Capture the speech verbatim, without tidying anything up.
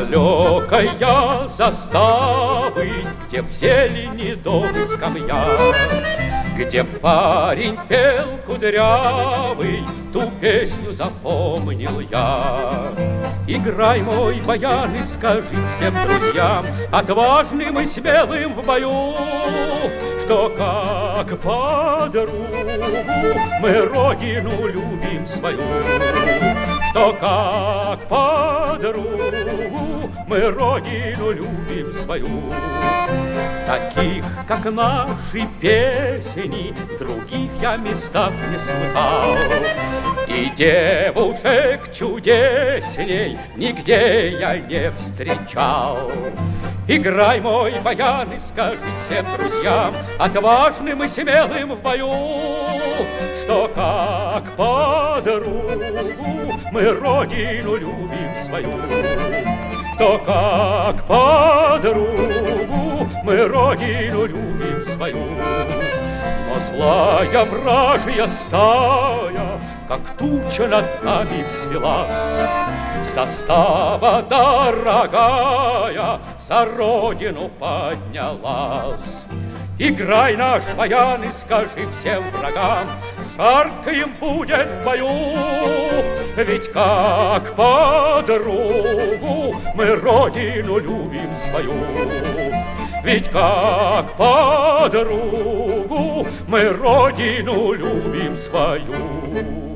далекой заставы, где в зелени дом и скамья, где парень пел кудрявый, ту песню запомнил я. Играй, мой баян, и скажи всем друзьям, отважным и смелым в бою, что как подругу мы родину любим свою, что как подругу мы родину любим свою. Таких, как наши песни, в других я местах не слыхал, и девушек чудесней нигде я не встречал. Играй, мой баян, и скажи всем друзьям, отважным и смелым в бою, что как подругу мы родину любим свою, что как подругу мы родину любим свою. Но злая вражья стая, как туча над нами взвелась, застава дорогая за родину поднялась. Играй, наш баян, и скажи всем врагам, жарко им будет в бою, ведь как подругу мы родину любим свою, ведь как подругу мы родину любим свою.